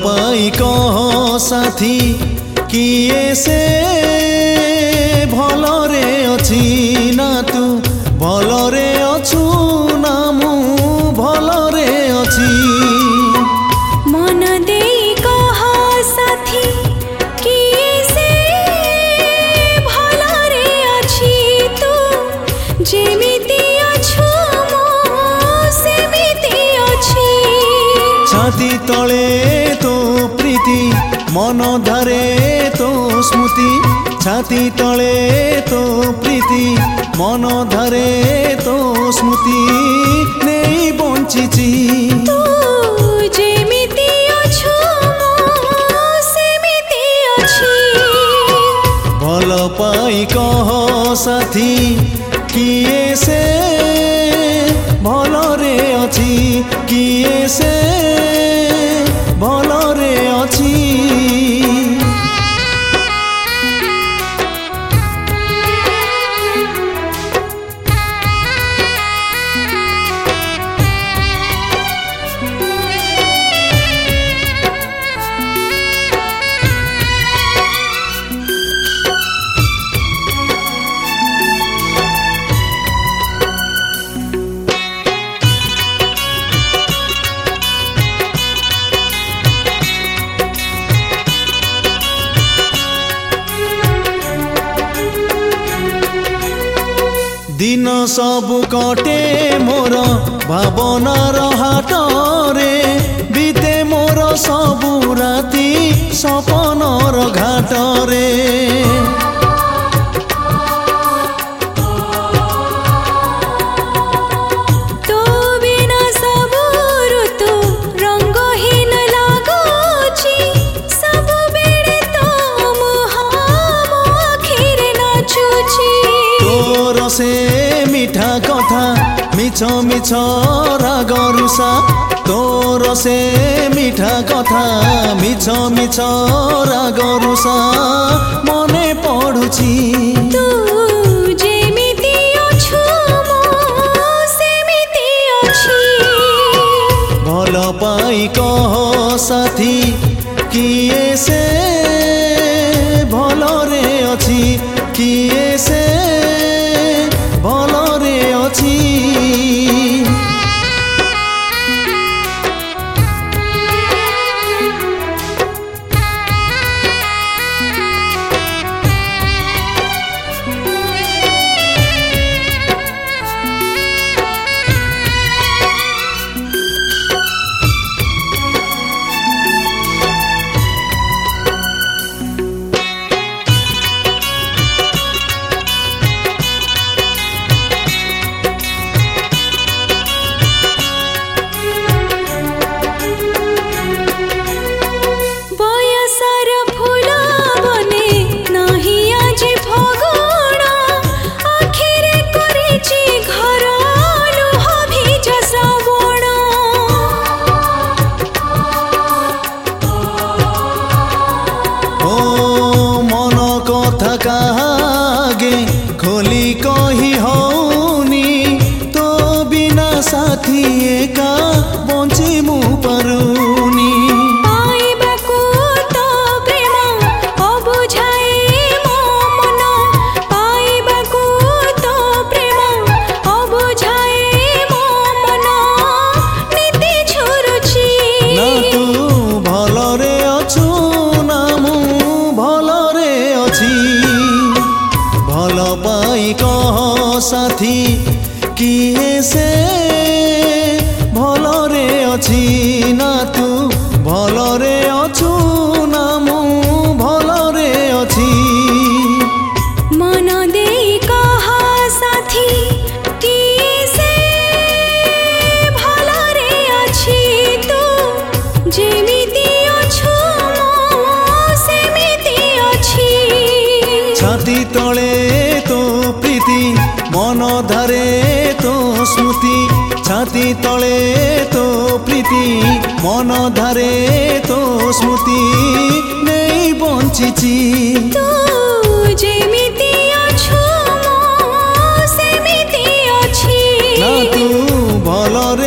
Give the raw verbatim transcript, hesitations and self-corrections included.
पाई कह साथी किए से भलरे अछि ना तू भलरे अछु ना मु भलरे अछि मन देई कह साथी किए से भलरे अछि तू जेमिति अछु मु सेमिति अछि छाती तले तो प्रीति मन धारे तो स्मृति छाती तले तो प्रीति मन धारे तो स्मृति नहीं बंचिची तू जेमिति अछु मु सेमिति अछि भल पाई कह साथी किए से भलरे अछि किए से भलरे अछि दिन सबु कटे मोर भावनार हाटरे बीते मोर सबु राति सपनर घाटरे तो बिना सबु ऋतु रंगहीन लागुची सबु बेले तो मुह मो आखिरे नाचुची तोर से मिठा कथा मिछ मिछ राग रुषा तोर से मिठा कथा मिछ मिछ राग रुषा मने पड़ुची तू जेमिति अछु मु सेमिति अछि भल पाई कह साथी किए से भलरे अछि किए से भलरे अछि कागे खोली कही हौनी तो बिना साथी एका बंची मु परुनी पाइबाकु तो प्रेम अबुझाए मो मन पाइबाकु तो प्रेम अबुझाए मो मन नीति छुरुची ना तू भलरे अछु ना मु भलरे अछि भल पाई कह साथी किए से भलरे अछि ना तू भलरे अछु ना मु भलरे अछि मन देई कह साथी किए से भलरे अछि तू जेमिति अछु मु सेमिति अछि छाती तले तो प्रीति मन धारे तो स्मृति छाती तले तो प्रीति मन धारे तो स्मृति नहीं बंचिची तू जेमिति अछु मु सेमिति अछि ना तू भलरे